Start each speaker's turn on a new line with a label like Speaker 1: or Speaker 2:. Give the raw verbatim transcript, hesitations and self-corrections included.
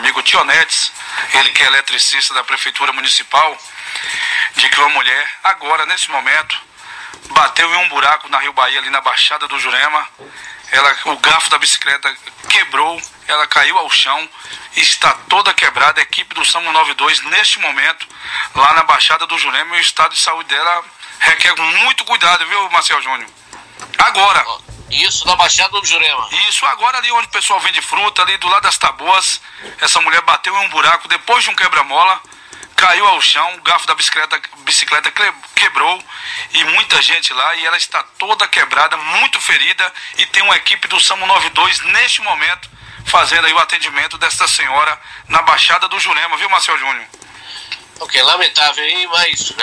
Speaker 1: amigo Tionetes, ele que é eletricista da Prefeitura Municipal, de que uma mulher, agora, nesse momento, bateu em um buraco na Rio Bahia, ali na Baixada do Jurema. Ela, o garfo da bicicleta quebrou, ela caiu ao chão, está toda quebrada. A equipe do SAMU noventa e dois, neste momento, lá na Baixada do Jurema, e o estado de saúde dela requer muito cuidado, viu, Marcel Júnior? Agora.
Speaker 2: Isso na Baixada do Jurema.
Speaker 1: Isso, agora ali onde o pessoal vende fruta, ali do lado das Taboas, essa mulher bateu em um buraco depois de um quebra-mola, caiu ao chão, o garfo da bicicleta, bicicleta quebrou, e muita gente lá, e ela está toda quebrada, muito ferida, e tem uma equipe do SAMU noventa e dois neste momento fazendo aí o atendimento desta senhora na Baixada do Jurema, viu, Marcel Júnior?
Speaker 2: Ok, lamentável aí, mas